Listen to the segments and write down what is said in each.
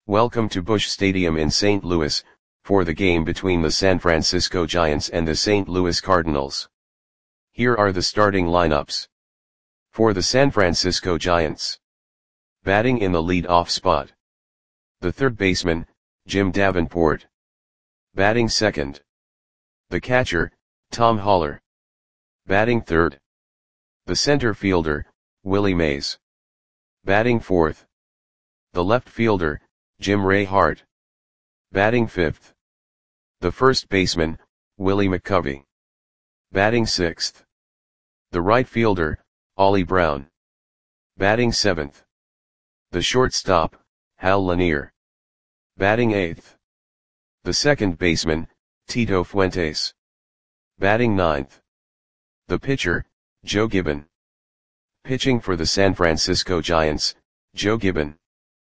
Welcome to Busch Stadium in St. Louis, for the game between the San Francisco Giants and the St. Louis Cardinals. Here are the starting lineups. For the San Francisco Giants. Batting in the lead-off spot. The third baseman, Jim Davenport. Batting second. The catcher, Tom Haller. Batting third. The center fielder, Willie Mays. Batting fourth. The left fielder, Jim Ray Hart. Batting fifth. The first baseman, Willie McCovey. Batting sixth. The right fielder, Ollie Brown. Batting seventh. The shortstop, Hal Lanier. Batting eighth. The second baseman, Tito Fuentes. Batting ninth. The pitcher, Joe Gibbon. Pitching for the San Francisco Giants, Joe Gibbon.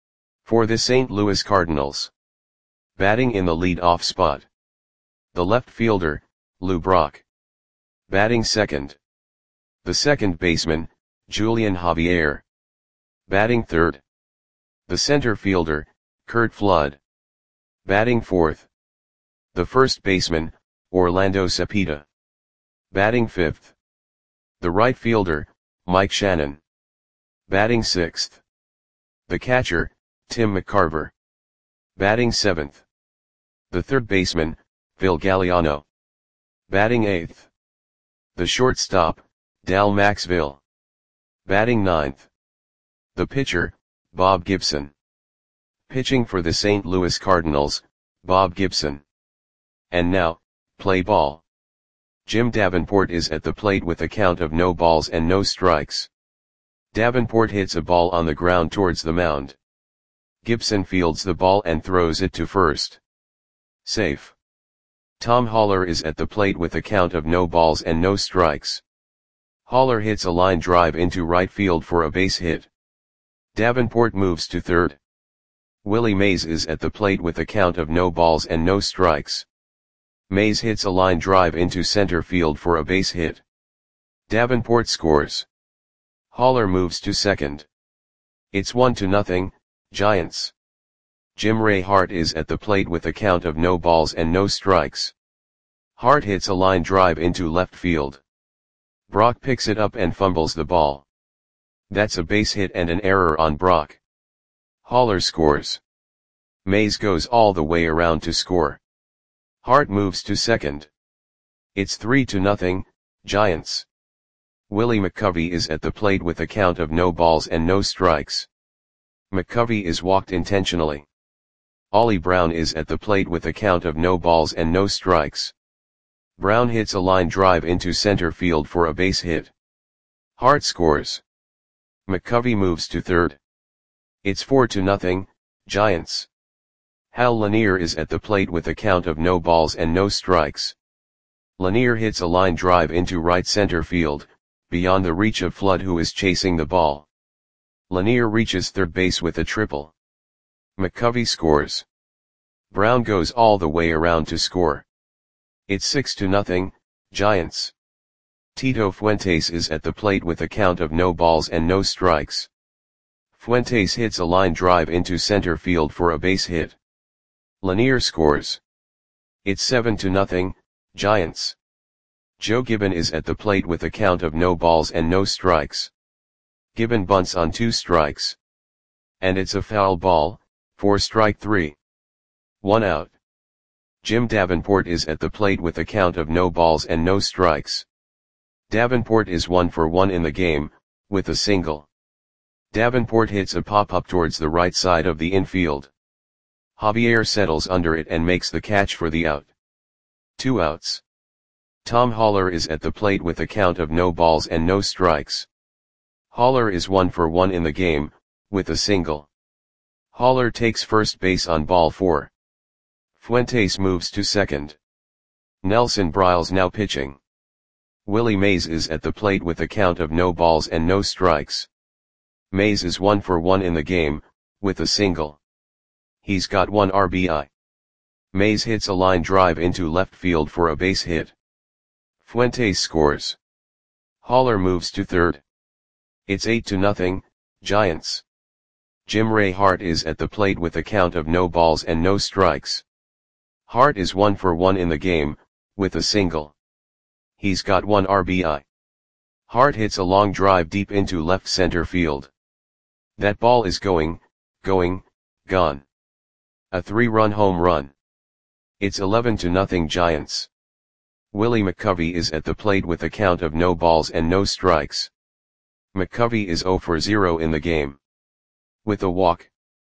For the St. Louis Cardinals. Batting in the lead-off spot. The left fielder, Lou Brock. Batting second. The second baseman, Julian Javier. Batting third. The center fielder, Curt Flood. Batting fourth. The first baseman, Orlando Cepeda. Batting fifth. The right fielder, Mike Shannon. Batting sixth. The catcher, Tim McCarver. Batting seventh. The third baseman, Phil Galliano. Batting eighth. The shortstop, Dal Maxville. Batting ninth. The pitcher, Bob Gibson. Pitching for the St. Louis Cardinals, Bob Gibson. And now, play ball. Jim Davenport is at the plate with a count of no balls and no strikes. Davenport hits a ball on the ground towards the mound. Gibson fields the ball and throws it to first. Safe. Tom Haller is at the plate with a count of no balls and no strikes. Haller hits a line drive into right field for a base hit. Davenport moves to third. Willie Mays is at the plate with a count of no balls and no strikes. Mays hits a line drive into center field for a base hit. Davenport scores. Haller moves to second. It's 1-0, Giants. Jim Ray Hart is at the plate with a count of no balls and no strikes. Hart hits a line drive into left field. Brock picks it up and fumbles the ball. That's a base hit and an error on Brock. Haller scores. Mays goes all the way around to score. Hart moves to second. It's 3-0, Giants. Willie McCovey is at the plate with a count of no balls and no strikes. McCovey is walked intentionally. Ollie Brown is at the plate with a count of no balls and no strikes. Brown hits a line drive into center field for a base hit. Hart scores. McCovey moves to third. It's 4-0, Giants. Hal Lanier is at the plate with a count of no balls and no strikes. Lanier hits a line drive into right center field, beyond the reach of Flood, who is chasing the ball. Lanier reaches third base with a triple. McCovey scores. Brown goes all the way around to score. It's 6-0, Giants. Tito Fuentes is at the plate with a count of no balls and no strikes. Fuentes hits a line drive into center field for a base hit. Lanier scores. It's 7-0, Giants. Joe Gibbon is at the plate with a count of no balls and no strikes. Gibbon bunts on 2 strikes. And it's a foul ball, for strike 3. 1 out. Jim Davenport is at the plate with a count of no balls and no strikes. Davenport is 1 for 1 in the game, with a single. Davenport hits a pop-up towards the right side of the infield. Javier settles under it and makes the catch for the out. 2 outs. Tom Haller is at the plate with a count of no balls and no strikes. Haller is 1 for 1 in the game, with a single. Haller takes first base on ball 4. Fuentes moves to second. Nelson Briles now pitching. Willie Mays is at the plate with a count of no balls and no strikes. Mays is 1 for 1 in the game, with a single. He's got 1 RBI. Mays hits a line drive into left field for a base hit. Fuentes scores. Haller moves to third. It's 8-0, Giants. Jim Ray Hart is at the plate with a count of no balls and no strikes. Hart is 1 for 1 in the game, with a single. He's got 1 RBI. Hart hits a long drive deep into left center field. That ball is gone. A 3-run home run. It's 11-0 Giants. Willie McCovey is at the plate with a count of no balls and no strikes. McCovey is 0 for 0 in the game. With a walk.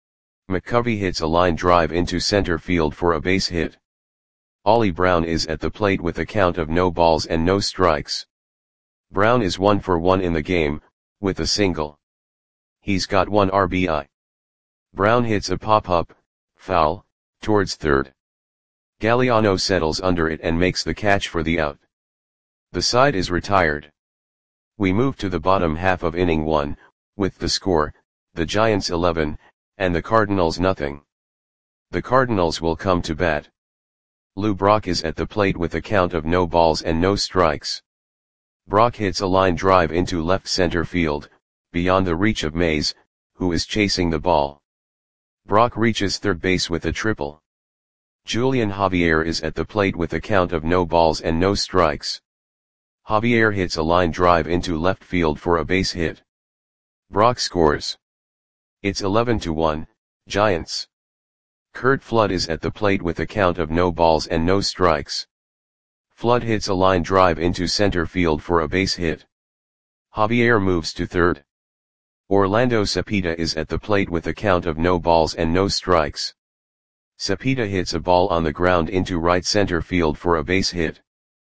McCovey hits a line drive into center field for a base hit. Ollie Brown is at the plate with a count of no balls and no strikes. Brown is 1 for 1 in the game, with a single. He's got 1 RBI. Brown hits a pop-up, foul, towards third. Galliano settles under it and makes the catch for the out. The side is retired. We move to the bottom half of inning 1, with the score, the Giants 11, and the Cardinals nothing. The Cardinals will come to bat. Lou Brock is at the plate with a count of no balls and no strikes. Brock hits a line drive into left center field, beyond the reach of Mays, who is chasing the ball. Brock reaches third base with a triple. Julian Javier is at the plate with a count of no balls and no strikes. Javier hits a line drive into left field for a base hit. Brock scores. It's 11-1, Giants. Curt Flood is at the plate with a count of no balls and no strikes. Flood hits a line drive into center field for a base hit. Javier moves to third. Orlando Cepeda is at the plate with a count of no balls and no strikes. Cepeda hits a ball on the ground into right center field for a base hit.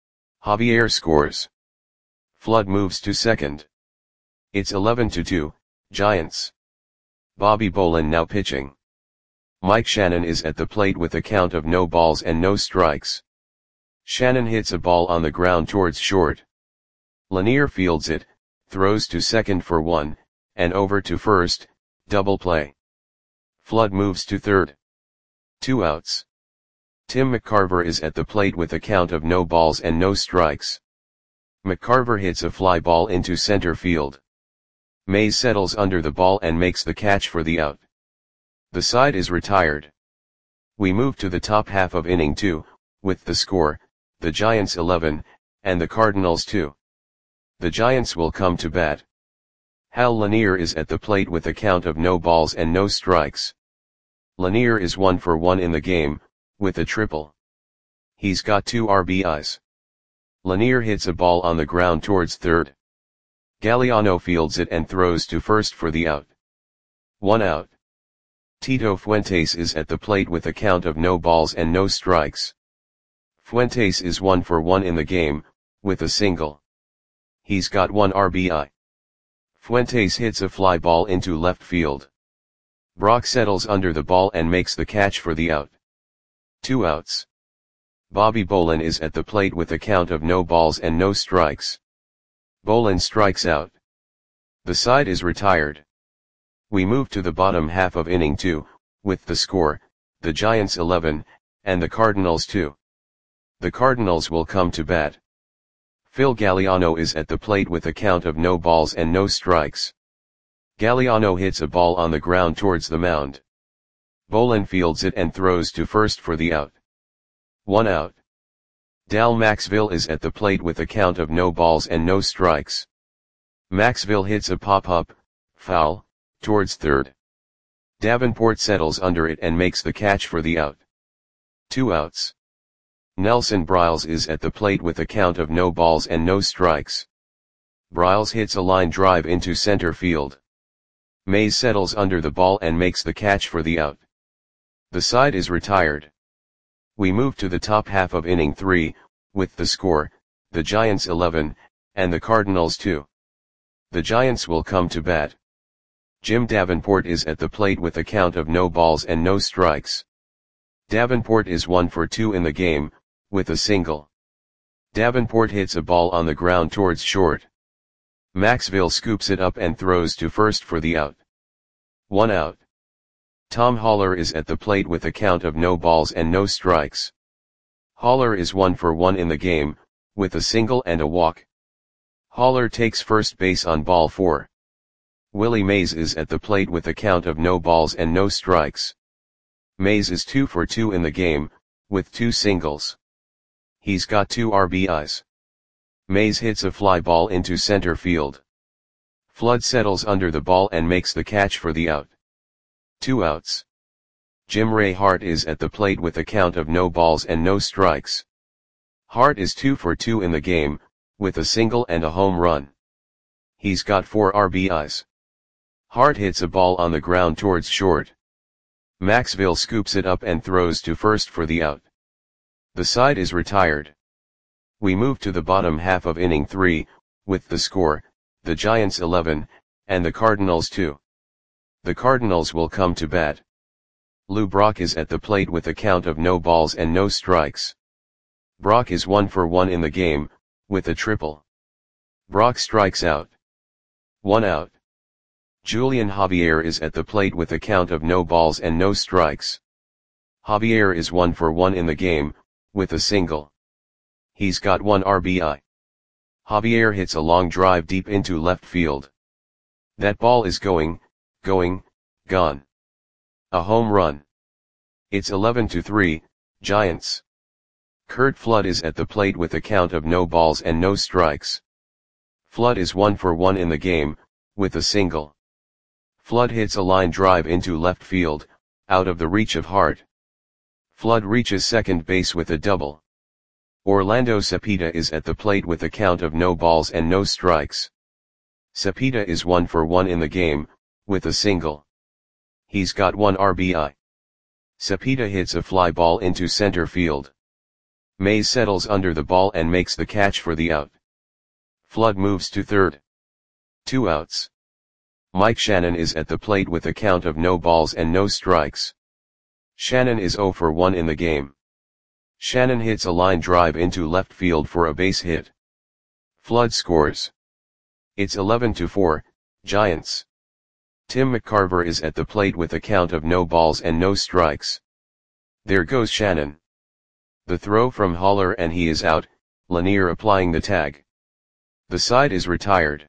Javier scores. Flood moves to second. It's 11-2, Giants. Bobby Bolin now pitching. Mike Shannon is at the plate with a count of no balls and no strikes. Shannon hits a ball on the ground towards short. Lanier fields it, throws to second for 1, and over to first, double play. Flood moves to third. 2 outs. Tim McCarver is at the plate with a count of no balls and no strikes. McCarver hits a fly ball into center field. Mays settles under the ball and makes the catch for the out. The side is retired. We move to the top half of inning 2, with the score, the Giants 11, and the Cardinals 2. The Giants will come to bat. Hal Lanier is at the plate with a count of no balls and no strikes. Lanier is 1 for 1 in the game, with a triple. He's got 2 RBIs. Lanier hits a ball on the ground towards third. Galliano fields it and throws to first for the out. 1 out. Tito Fuentes is at the plate with a count of no balls and no strikes. Fuentes is 1 for 1 in the game, with a single. He's got 1 RBI. Fuentes hits a fly ball into left field. Brock settles under the ball and makes the catch for the out. 2 outs. Bobby Bolin is at the plate with a count of no balls and no strikes. Bolin strikes out. The side is retired. We move to the bottom half of inning 2, with the score, the Giants 11, and the Cardinals 2. The Cardinals will come to bat. Phil Galliano is at the plate with a count of no balls and no strikes. Galliano hits a ball on the ground towards the mound. Bolin fields it and throws to first for the out. 1 out. Dal Maxville is at the plate with a count of no balls and no strikes. Maxville hits a pop-up, foul, towards third. Davenport settles under it and makes the catch for the out. 2 outs. Nelson Briles is at the plate with a count of no balls and no strikes. Briles hits a line drive into center field. Mays settles under the ball and makes the catch for the out. The side is retired. We move to the top half of inning 3, with the score, the Giants 11, and the Cardinals 2. The Giants will come to bat. Jim Davenport is at the plate with a count of no balls and no strikes. Davenport is 1 for 2 in the game, with a single. Davenport hits a ball on the ground towards short. Maxville scoops it up and throws to first for the out. 1 out. Tom Haller is at the plate with a count of no balls and no strikes. Haller is 1 for 1 in the game, with a single and a walk. Haller takes first base on ball 4. Willie Mays is at the plate with a count of no balls and no strikes. Mays is 2 for 2 in the game, with 2 singles. He's got 2 RBIs. Mays hits a fly ball into center field. Flood settles under the ball and makes the catch for the out. 2 outs. Jim Ray Hart is at the plate with a count of no balls and no strikes. Hart is 2 for 2 in the game, with a single and a home run. He's got 4 RBIs. Hart hits a ball on the ground towards short. Maxville scoops it up and throws to first for the out. The side is retired. We move to the bottom half of inning 3, with the score, the Giants 11, and the Cardinals 2. The Cardinals will come to bat. Lou Brock is at the plate with a count of no balls and no strikes. Brock is 1 for 1 in the game, with a triple. Brock strikes out. 1 out. Julian Javier is at the plate with a count of no balls and no strikes. Javier is 1 for 1 in the game, with a single. He's got 1 RBI. Javier hits a long drive deep into left field. That ball is gone. A home run. It's 11-3, Giants. Curt Flood is at the plate with a count of no balls and no strikes. Flood is 1 for 1 in the game, with a single. Flood hits a line drive into left field, out of the reach of Hart. Flood reaches second base with a double. Orlando Cepeda is at the plate with a count of no balls and no strikes. Cepeda is 1 for 1 in the game, with a single. He's got 1 RBI. Cepeda hits a fly ball into center field. Mays settles under the ball and makes the catch for the out. Flood moves to third. 2 outs. Mike Shannon is at the plate with a count of no balls and no strikes. Shannon is 0 for 1 in the game. Shannon hits a line drive into left field for a base hit. Flood scores. It's 11-4, Giants. Tim McCarver is at the plate with a count of no balls and no strikes. There goes Shannon. The throw from Haller and he is out, Lanier applying the tag. The side is retired.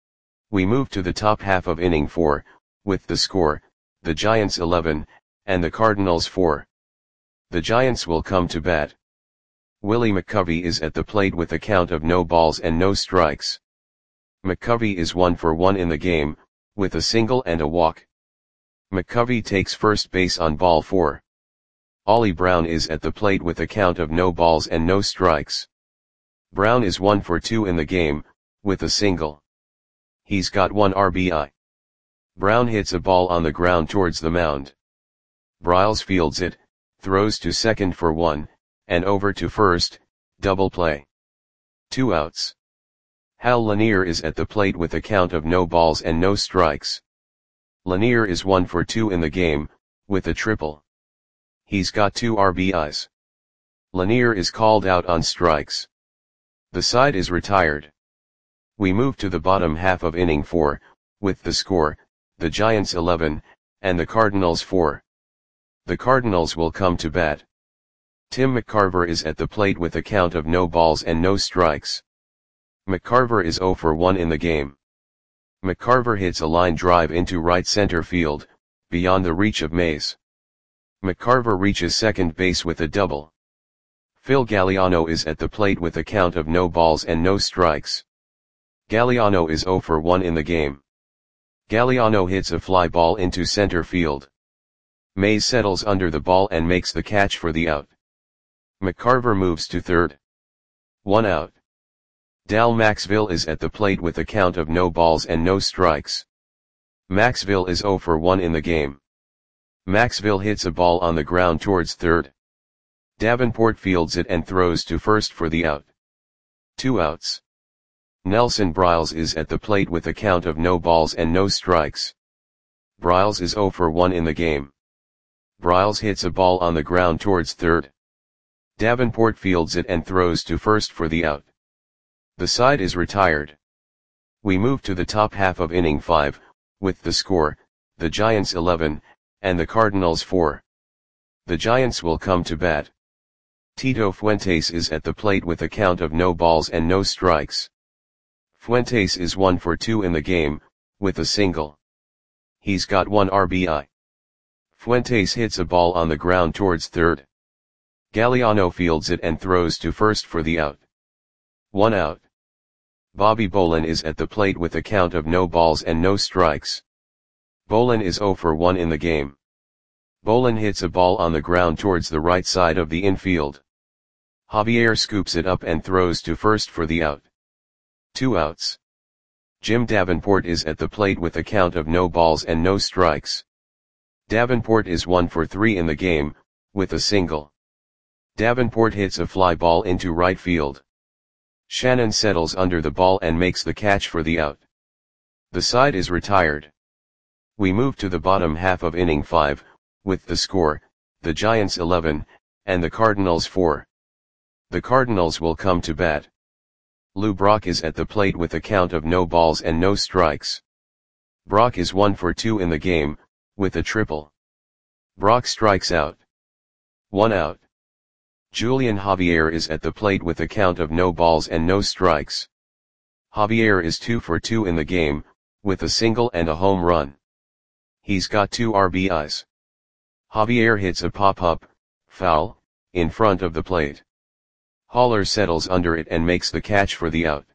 We move to the top half of inning 4, with the score, the Giants 11, and the Cardinals 4. The Giants will come to bat. Willie McCovey is at the plate with a count of no balls and no strikes. McCovey is 1 for 1 in the game, with a single and a walk. McCovey takes first base on ball 4. Ollie Brown is at the plate with a count of no balls and no strikes. Brown is 1 for 2 in the game, with a single. He's got 1 RBI. Brown hits a ball on the ground towards the mound. Bryles fields it, throws to second for 1, and over to first, double play. 2 outs. Hal Lanier is at the plate with a count of no balls and no strikes. Lanier is 1 for 2 in the game, with a triple. He's got 2 RBIs. Lanier is called out on strikes. The side is retired. We move to the bottom half of inning 4, with the score, the Giants 11, and the Cardinals 4. The Cardinals will come to bat. Tim McCarver is at the plate with a count of no balls and no strikes. McCarver is 0 for 1 in the game. McCarver hits a line drive into right center field, beyond the reach of Mays. McCarver reaches second base with a double. Phil Galliano is at the plate with a count of no balls and no strikes. Galliano is 0 for 1 in the game. Galliano hits a fly ball into center field. Mays settles under the ball and makes the catch for the out. McCarver moves to third. 1 out. Dal Maxville is at the plate with a count of no balls and no strikes. Maxville is 0 for 1 in the game. Maxville hits a ball on the ground towards third. Davenport fields it and throws to first for the out. 2 outs. Nelson Bryles is at the plate with a count of no balls and no strikes. Bryles is 0 for 1 in the game. Bryles hits a ball on the ground towards third. Davenport fields it and throws to first for the out. The side is retired. We move to the top half of inning 5, with the score, the Giants 11, and the Cardinals 4. The Giants will come to bat. Tito Fuentes is at the plate with a count of no balls and no strikes. Fuentes is 1 for 2 in the game, with a single. He's got 1 RBI. Fuentes hits a ball on the ground towards third. Galliano fields it and throws to first for the out. 1 out. Bobby Bolin is at the plate with a count of no balls and no strikes. Bolin is 0 for 1 in the game. Bolin hits a ball on the ground towards the right side of the infield. Javier scoops it up and throws to first for the out. 2 outs. Jim Davenport is at the plate with a count of no balls and no strikes. Davenport is 1 for 3 in the game, with a single. Davenport hits a fly ball into right field. Shannon settles under the ball and makes the catch for the out. The side is retired. We move to the bottom half of inning 5, with the score, the Giants 11, and the Cardinals 4. The Cardinals will come to bat. Lou Brock is at the plate with a count of no balls and no strikes. Brock is 1 for 2 in the game, with a triple. Brock strikes out. 1 out. Julian Javier is at the plate with a count of no balls and no strikes. Javier is 2 for 2 in the game, with a single and a home run. He's got 2 RBIs. Javier hits a pop-up, foul, in front of the plate. Haller settles under it and makes the catch for the out.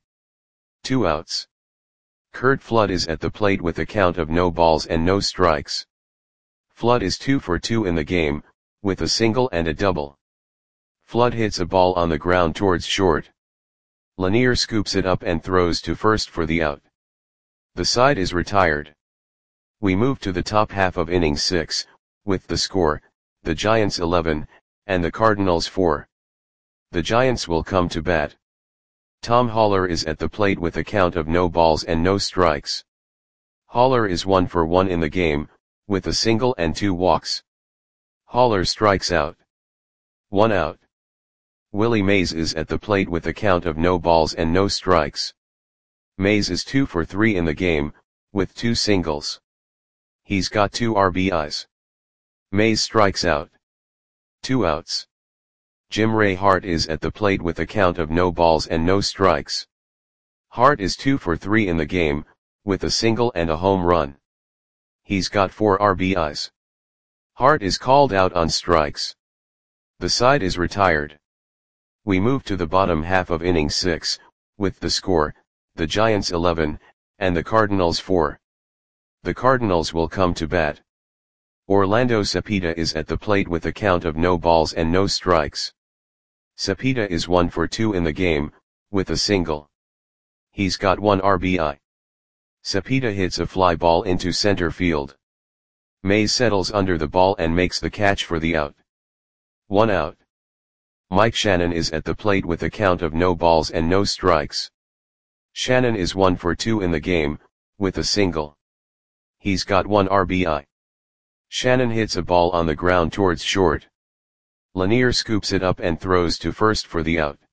2 outs. Curt Flood is at the plate with a count of no balls and no strikes. Flood is 2 for 2 in the game, with a single and a double. Flood hits a ball on the ground towards short. Lanier scoops it up and throws to first for the out. The side is retired. We move to the top half of inning 6, with the score, the Giants 11, and the Cardinals 4. The Giants will come to bat. Tom Haller is at the plate with a count of no balls and no strikes. Haller is 1 for 1 in the game, with a single and 2 walks. Haller strikes out. 1 out. Willie Mays is at the plate with a count of no balls and no strikes. Mays is 2 for 3 in the game, with 2 singles. He's got 2 RBIs. Mays strikes out. 2 outs. Jim Ray Hart is at the plate with a count of no balls and no strikes. Hart is 2 for 3 in the game, with a single and a home run. He's got 4 RBIs. Hart is called out on strikes. The side is retired. We move to the bottom half of inning 6, with the score, the Giants 11, and the Cardinals 4. The Cardinals will come to bat. Orlando Cepeda is at the plate with a count of no balls and no strikes. Cepeda is 1 for 2 in the game, with a single. He's got 1 RBI. Cepeda hits a fly ball into center field. Mays settles under the ball and makes the catch for the out. 1 out. Mike Shannon is at the plate with a count of no balls and no strikes. Shannon is 1 for 2 in the game, with a single. He's got 1 RBI. Shannon hits a ball on the ground towards short. Lanier scoops it up and throws to first for the out.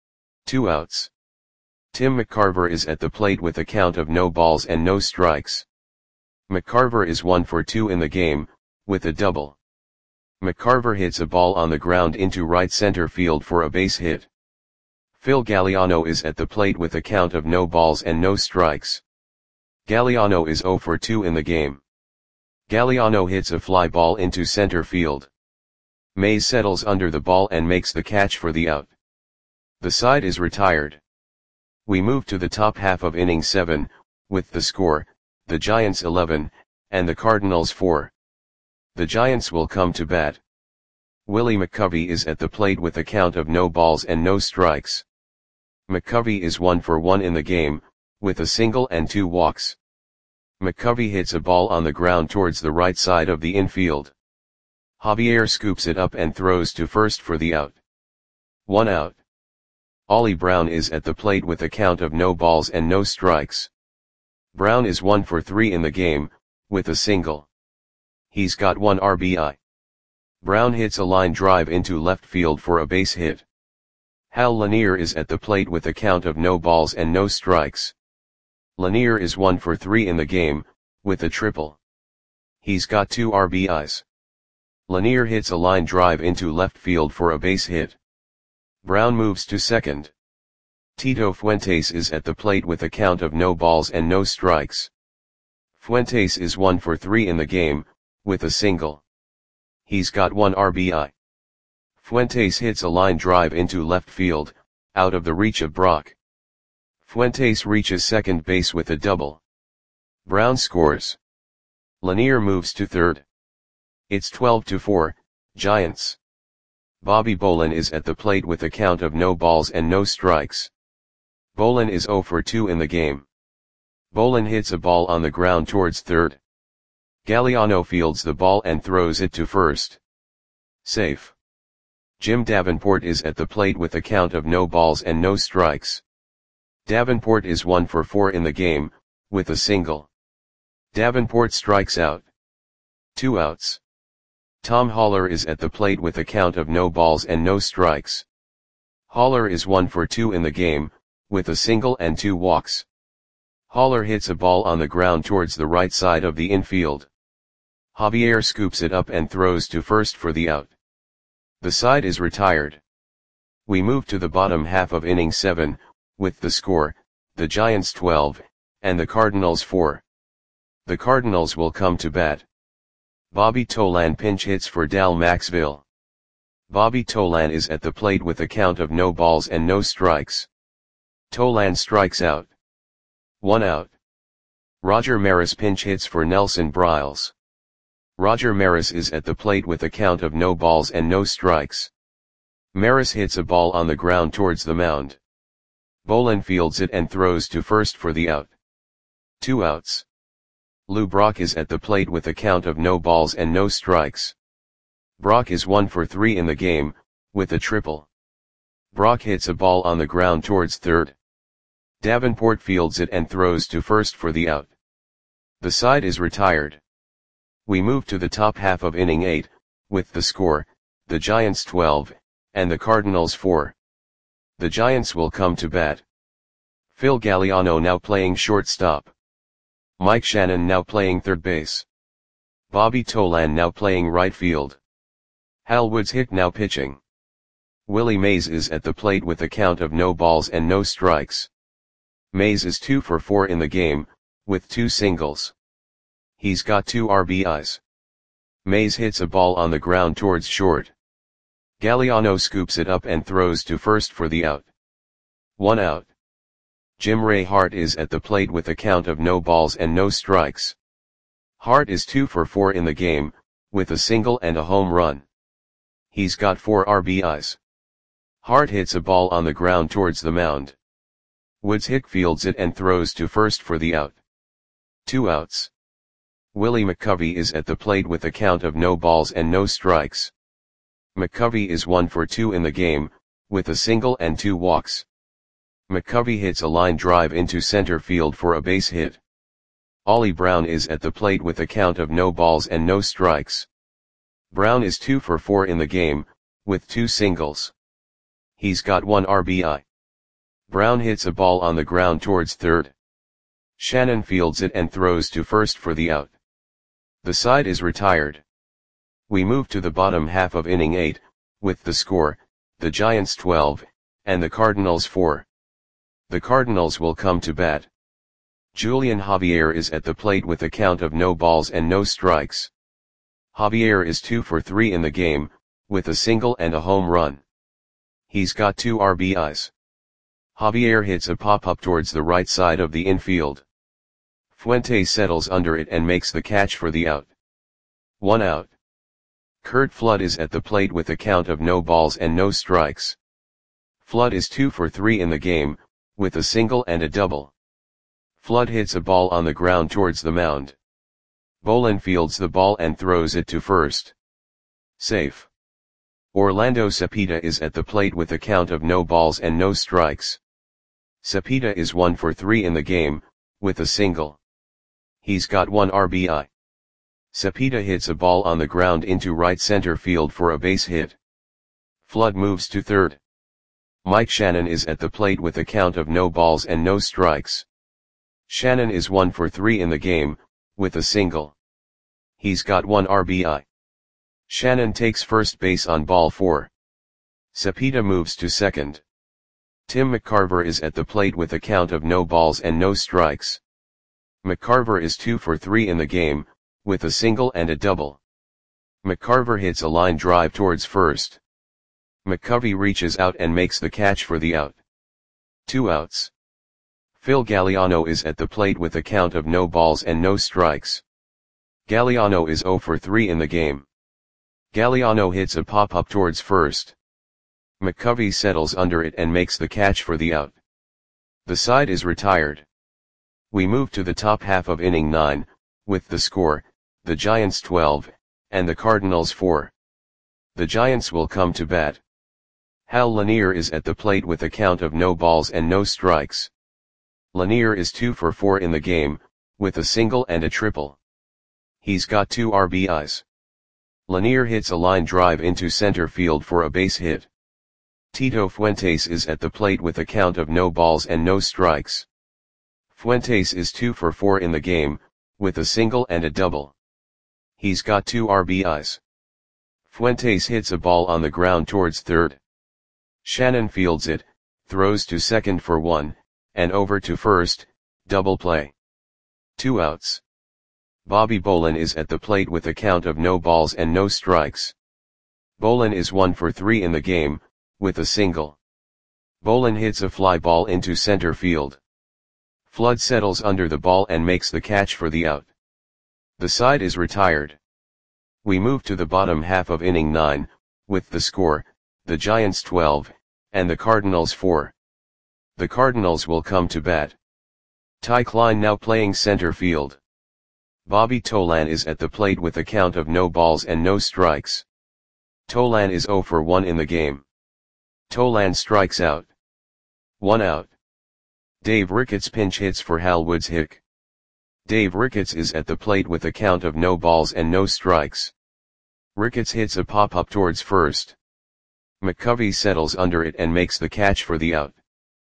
2 outs. Tim McCarver is at the plate with a count of no balls and no strikes. McCarver is 1 for 2 in the game, with a double. McCarver hits a ball on the ground into right center field for a base hit. Phil Galliano is at the plate with a count of no balls and no strikes. Galliano is 0 for 2 in the game. Galliano hits a fly ball into center field. Mays settles under the ball and makes the catch for the out. The side is retired. We move to the top half of inning 7, with the score, the Giants 11, and the Cardinals 4. The Giants will come to bat. Willie McCovey is at the plate with a count of no balls and no strikes. McCovey is 1 for 1 in the game, with a single and 2 walks. McCovey hits a ball on the ground towards the right side of the infield. Javier scoops it up and throws to first for the out. 1 out. Ollie Brown is at the plate with a count of no balls and no strikes. Brown is 1 for 3 in the game, with a single. He's got 1 RBI. Brown hits a line drive into left field for a base hit. Hal Lanier is at the plate with a count of no balls and no strikes. Lanier is 1 for 3 in the game, with a triple. He's got 2 RBIs. Lanier hits a line drive into left field for a base hit. Brown moves to second. Tito Fuentes is at the plate with a count of no balls and no strikes. Fuentes is 1 for 3 in the game, with a single. He's got 1 RBI. Fuentes hits a line drive into left field, out of the reach of Brock. Fuentes reaches second base with a double. Brown scores. Lanier moves to third. It's 12-4, Giants. Bobby Bolin is at the plate with a count of no balls and no strikes. Bolin is 0 for 2 in the game. Bolin hits a ball on the ground towards third. Galliano fields the ball and throws it to first. Safe. Jim Davenport is at the plate with a count of no balls and no strikes. Davenport is 1 for 4 in the game, with a single. Davenport strikes out. 2 outs. Tom Haller is at the plate with a count of no balls and no strikes. Haller is 1 for 2 in the game, with a single and 2 walks. Haller hits a ball on the ground towards the right side of the infield. Javier scoops it up and throws to first for the out. The side is retired. We move to the bottom half of inning 7, with the score, the Giants 12, and the Cardinals 4. The Cardinals will come to bat. Bobby Tolan pinch hits for Dal Maxville. Bobby Tolan is at the plate with a count of no balls and no strikes. Tolan strikes out. 1 out. Roger Maris pinch hits for Nelson Briles. Roger Maris is at the plate with a count of no balls and no strikes. Maris hits a ball on the ground towards the mound. Bolin fields it and throws to first for the out. 2 outs. Lou Brock is at the plate with a count of no balls and no strikes. Brock is 1 for 3 in the game, with a triple. Brock hits a ball on the ground towards third. Davenport fields it and throws to first for the out. The side is retired. We move to the top half of inning 8, with the score, the Giants 12, and the Cardinals 4. The Giants will come to bat. Phil Galliano now playing shortstop. Mike Shannon now playing third base. Bobby Tolan now playing right field. Hal Woods Hick now pitching. Willie Mays is at the plate with a count of no balls and no strikes. Mays is 2 for 4 in the game, with 2 singles. He's got 2 RBIs. Mays hits a ball on the ground towards short. Galliano scoops it up and throws to first for the out. 1 out. Jim Ray Hart is at the plate with a count of no balls and no strikes. Hart is 2 for 4 in the game, with a single and a home run. He's got 4 RBIs. Hart hits a ball on the ground towards the mound. Woods Hick fields it and throws to first for the out. 2 outs. Willie McCovey is at the plate with a count of no balls and no strikes. McCovey is 1 for 2 in the game, with a single and 2 walks. McCovey hits a line drive into center field for a base hit. Ollie Brown is at the plate with a count of no balls and no strikes. Brown is 2 for 4 in the game, with 2 singles. He's got 1 RBI. Brown hits a ball on the ground towards third. Shannon fields it and throws to first for the out. The side is retired. We move to the bottom half of inning 8, with the score, the Giants 12, and the Cardinals 4. The Cardinals will come to bat. Julian Javier is at the plate with a count of no balls and no strikes. Javier is 2 for 3 in the game, with a single and a home run. He's got 2 RBIs. Javier hits a pop-up towards the right side of the infield. Fuentes settles under it and makes the catch for the out. 1 out. Curt Flood is at the plate with a count of no balls and no strikes. Flood is 2 for 3 in the game, with a single and a double. Flood hits a ball on the ground towards the mound. Bolin fields the ball and throws it to first. Safe. Orlando Cepeda is at the plate with a count of no balls and no strikes. Cepeda is 1 for 3 in the game, with a single. He's got 1 RBI. Cepeda hits a ball on the ground into right center field for a base hit. Flood moves to third. Mike Shannon is at the plate with a count of no balls and no strikes. Shannon is 1 for 3 in the game, with a single. He's got 1 RBI. Shannon takes first base on ball 4. Cepeda moves to second. Tim McCarver is at the plate with a count of no balls and no strikes. McCarver is 2 for 3 in the game, with a single and a double. McCarver hits a line drive towards first. McCovey reaches out and makes the catch for the out. 2 outs. Phil Galliano is at the plate with a count of no balls and no strikes. Galliano is 0 for 3 in the game. Galliano hits a pop-up towards first. McCovey settles under it and makes the catch for the out. The side is retired. We move to the top half of inning 9, with the score, the Giants 12, and the Cardinals 4. The Giants will come to bat. Hal Lanier is at the plate with a count of no balls and no strikes. Lanier is 2 for 4 in the game, with a single and a triple. He's got 2 RBIs. Lanier hits a line drive into center field for a base hit. Tito Fuentes is at the plate with a count of no balls and no strikes. Fuentes is 2 for 4 in the game, with a single and a double. He's got 2 RBIs. Fuentes hits a ball on the ground towards third. Shannon fields it, throws to second for 1, and over to first, double play. 2 outs. Bobby Bolin is at the plate with a count of no balls and no strikes. Bolin is 1 for 3 in the game, with a single. Bolin hits a fly ball into center field. Flood settles under the ball and makes the catch for the out. The side is retired. We move to the bottom half of inning 9, with the score, the Giants 12, and the Cardinals 4. The Cardinals will come to bat. Ty Klein now playing center field. Bobby Tolan is at the plate with a count of no balls and no strikes. Tolan is 0 for 1 in the game. Tolan strikes out. 1 out. Dave Ricketts pinch hits for Hal Woods Hick. Dave Ricketts is at the plate with a count of no balls and no strikes. Ricketts hits a pop-up towards first. McCovey settles under it and makes the catch for the out.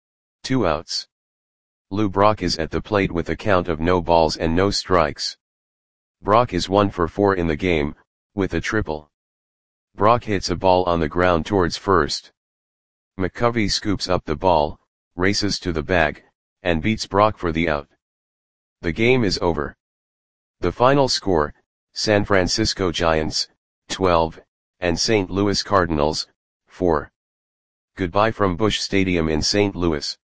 2 outs. Lou Brock is at the plate with a count of no balls and no strikes. Brock is 1 for 4 in the game, with a triple. Brock hits a ball on the ground towards first. McCovey scoops up the ball, races to the bag, and beats Brock for the out. The game is over. The final score, San Francisco Giants, 12, and St. Louis Cardinals, 4. Goodbye from Busch Stadium in St. Louis.